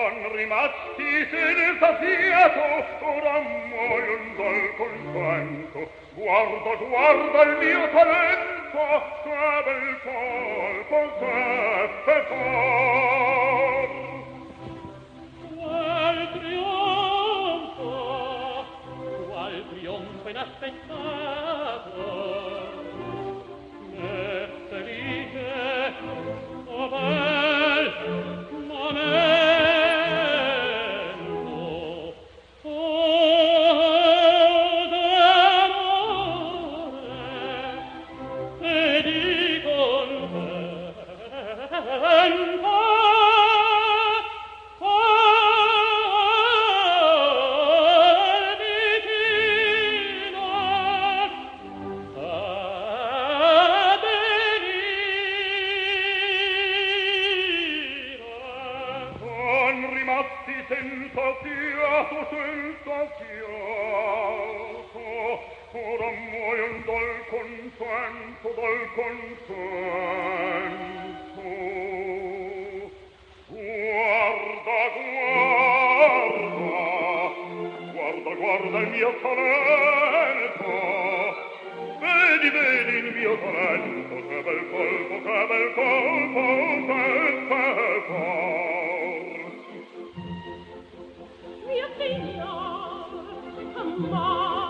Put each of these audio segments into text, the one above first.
Son rimasti senza fiato, ora muoiono dal contento. Guarda, guarda il mio talento, che bel colpo seppe far. Qual trionfo inaspettato, me felice, o bel momento. Ora muoion dal contento, dal contento. Guarda, guarda, guarda, guarda il mio talento. Vedi, vedi il mio talento, che bel colpo, che bel colpo, seppe far. Mio signor, ma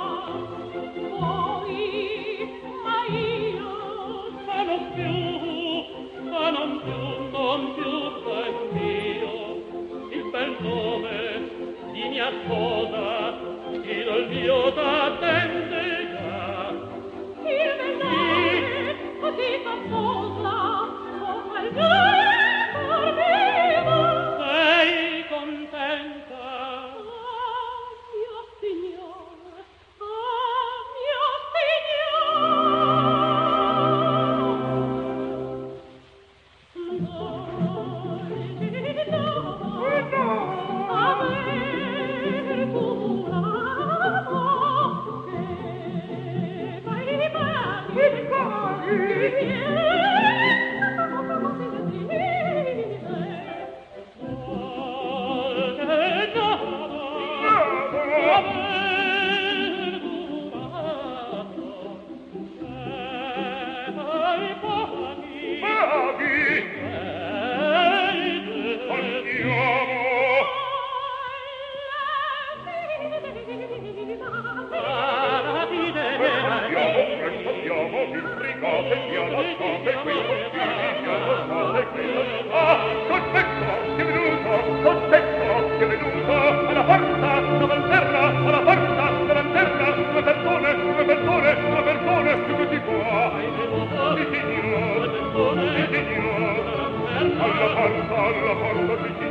non più ben mio, il bel nome di mia sposa, il mio t'attende già. Il bel nome così famosa, oh quel bel cor mio. Sei contenta? Oh, mio signor, oh, mio signor. Alla porta,